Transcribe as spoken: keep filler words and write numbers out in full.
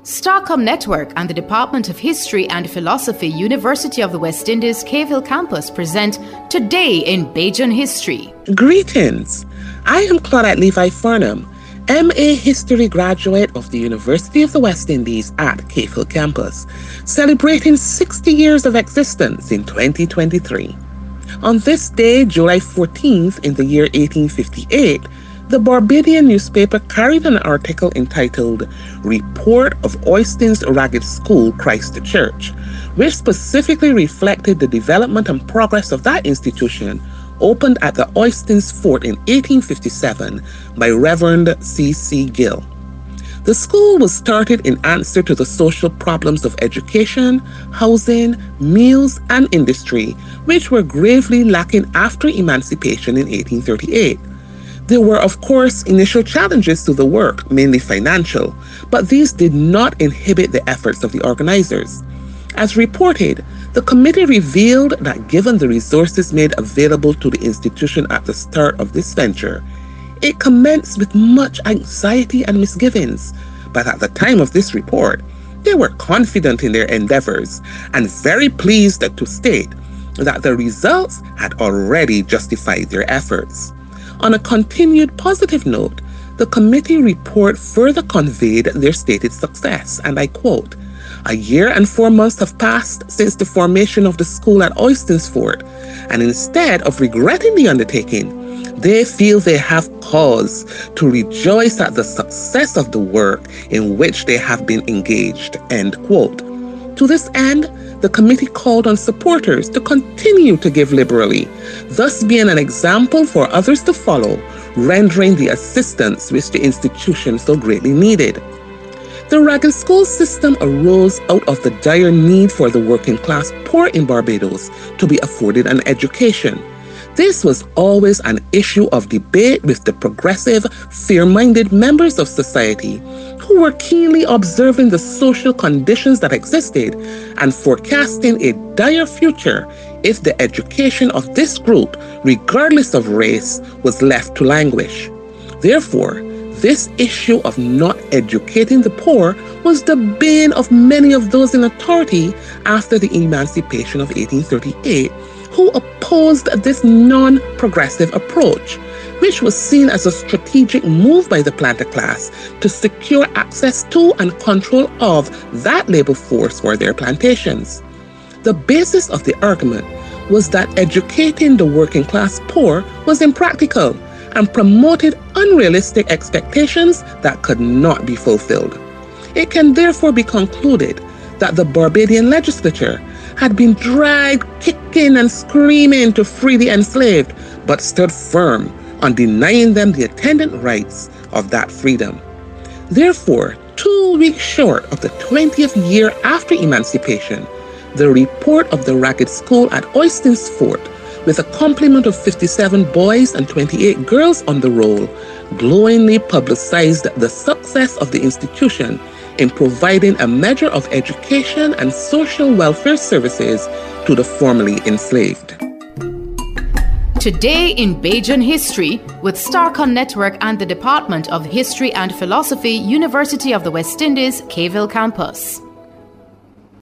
Starcom Network and the Department of History and Philosophy, University of the West Indies, Cave Hill Campus present Today in Bajan History. Greetings. I am Claudette Levi Farnham, M A History graduate of the University of the West Indies at Cave Hill Campus, celebrating sixty years of existence in twenty twenty-three. On this day, July fourteenth, in the year eighteen fifty-eight, the Barbadian newspaper carried an article entitled Report of Oistins Ragged School Christ Church, which specifically reflected the development and progress of that institution, opened at the Oistins Fort in eighteen fifty-seven by Reverend C C Gill. The school was started in answer to the social problems of education, housing, meals, and industry, which were gravely lacking after emancipation in eighteen thirty-eight. There were, of course, initial challenges to the work, mainly financial, but these did not inhibit the efforts of the organizers. As reported, the committee revealed that given the resources made available to the institution at the start of this venture, it commenced with much anxiety and misgivings, but at the time of this report, they were confident in their endeavors and very pleased to state that the results had already justified their efforts. On a continued positive note, the committee report further conveyed their stated success, and I quote, "A year and four months have passed since the formation of the school at Oistins Fort, and instead of regretting the undertaking, they feel they have cause to rejoice at the success of the work in which they have been engaged," end quote. To this end, the committee called on supporters to continue to give liberally, thus being an example for others to follow, rendering the assistance which the institution so greatly needed. The ragged school system arose out of the dire need for the working class poor in Barbados to be afforded an education. This was always an issue of debate with the progressive, fair-minded members of society who were keenly observing the social conditions that existed and forecasting a dire future if the education of this group, regardless of race, was left to languish. Therefore, this issue of not educating the poor was the bane of many of those in authority after the emancipation of eighteen thirty-eight, who opposed this non-progressive approach, which was seen as a strategic move by the planter class to secure access to and control of that labor force for their plantations. The basis of the argument was that educating the working class poor was impractical and promoted unrealistic expectations that could not be fulfilled. It can therefore be concluded that the Barbadian legislature had been dragged kicking and screaming to free the enslaved, but stood firm on denying them the attendant rights of that freedom. Therefore, two weeks short of the twentieth year after emancipation, the report of the ragged school at Oistins Fort, with a complement of fifty-seven boys and twenty-eight girls on the roll, glowingly publicized the success of the institution in providing a measure of education and social welfare services to the formerly enslaved. Today in Bajan History with Starcom Network and the Department of History and Philosophy, University of the West Indies, Cave Hill Campus.